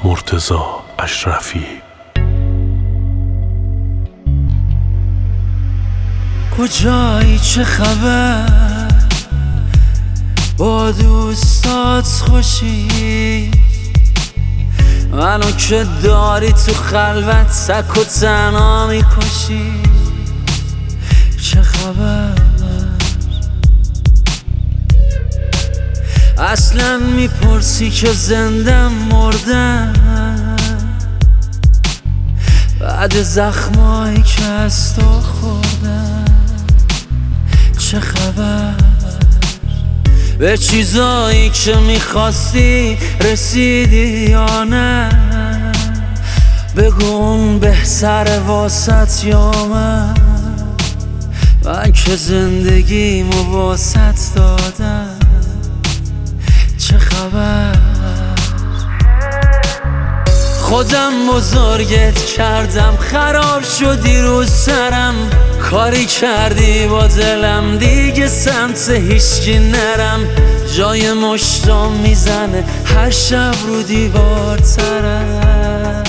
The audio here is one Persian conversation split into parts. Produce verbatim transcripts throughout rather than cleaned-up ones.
مرتضی اشرفی. کجایی؟ چه خبر؟ با دوستات خوشی؟ منو که داری تو خلوت سک و تنها میکشی. چه خبر؟ اصلا میپرسی که زندم مردم بعد زخمایی که از تو خوردم. چه خبر؟ به چیزایی که میخواستی رسیدی یا نه؟ بگو اون بهتره واسط یا من؟ من که زندگیمو واسط دادم. چه خبر؟ خودم بزرگت کردم خراب شدی رو سرم. کاری کردی با دلم دیگه سمت هیچکی نرم. جای مشتام میزنه هر شب رو دیوار ترک.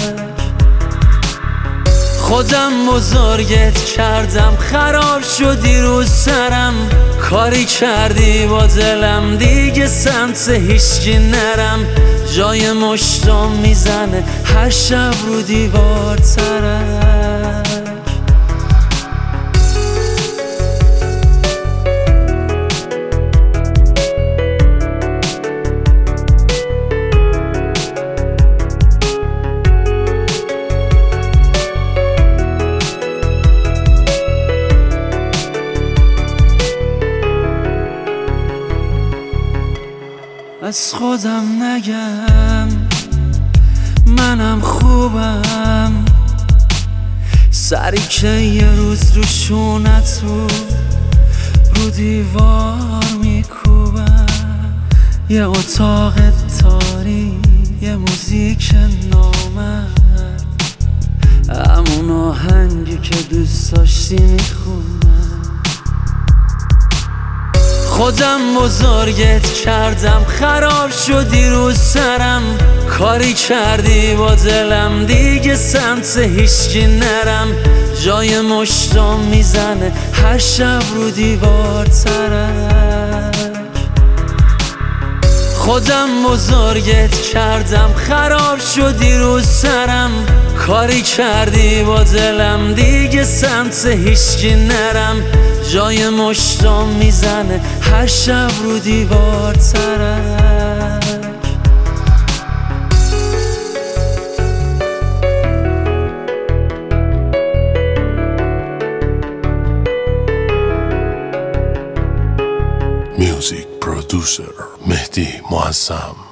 خودم بزرگت کردم خراب شدی رو سرم. کاری کردی با دلم دیگه سمت هیچکی نرم. جای مشتام میزنه هر شب رو دیوار ترک. از خودم نگم منم خوبم. سری که یه روز رو شونت رو رو دیوار میکوبم. یه اتاق تاریک، یه موزیک نامرد، همون آهنگی که دوست داشتی میخونم. خودم بزرگت کردم خراب شدی رو سرم. کاری کردی با دلم دیگه سمت هیچکی نرم. جای مشتام میزنه هر شب رو دیوار ترک. خودم بزرگت کردم خراب شدی رو سرم. کاری کردی با دلم دیگه سمت هیچکی نرم. جای مشتام میزنه هر شب رو دیوار ترک. میوزیک پرودوسر مهدی معظم.